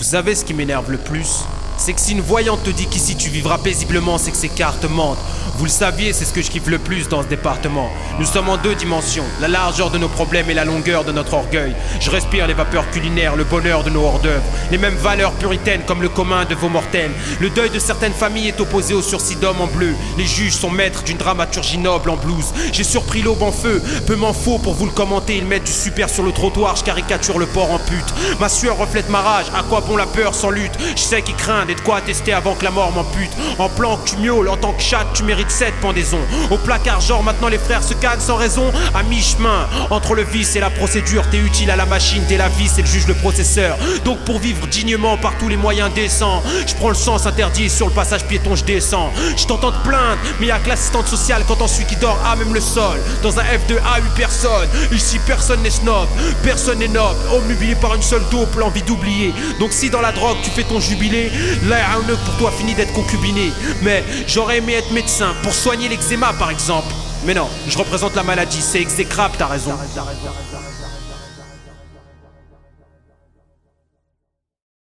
Vous savez ce qui m'énerve le plus? C'est que si une voyante te dit qu'ici tu vivras paisiblement, c'est que ses cartes mentent. Vous le saviez, c'est ce que je kiffe le plus dans ce département. Nous sommes en deux dimensions, la largeur de nos problèmes et la longueur de notre orgueil. Je respire les vapeurs culinaires, le bonheur de nos hors-d'œuvre. Les mêmes valeurs puritaines comme le commun de vos mortels. Le deuil de certaines familles est opposé au sursis d'hommes en bleu. Les juges sont maîtres d'une dramaturgie noble en blues. J'ai surpris l'aube en feu, peu m'en faut pour vous le commenter. Ils mettent du super sur le trottoir, je caricature le porc en pute. Ma sueur reflète ma rage, à quoi bon la peur sans lutte? Je sais qu'il craint et de quoi attester avant que la mort m'ampute. En planque tu miaules, en tant que chatte tu mérites 7 pendaisons. Au placard genre maintenant les frères se cannent sans raison. À mi-chemin, entre le vice et la procédure, t'es utile à la machine, t'es la vis et le juge le processeur. Donc pour vivre dignement par tous les moyens décents, je prends le sens interdit sur le passage piéton je descends. Je t'entends te plaindre, mais y'a que l'assistante sociale quand on suit qui dort à même le sol. Dans un F2A 8 personnes, ici personne n'est snob, personne n'est noble, omnubilé par une seule dope, l'envie d'oublier. Donc si dans la drogue tu fais ton jubilé, là un œuf pour toi finit d'être concubiné. Mais j'aurais aimé être médecin pour soigner l'eczéma par exemple. Mais non, je représente la maladie, c'est exécrable, t'as raison.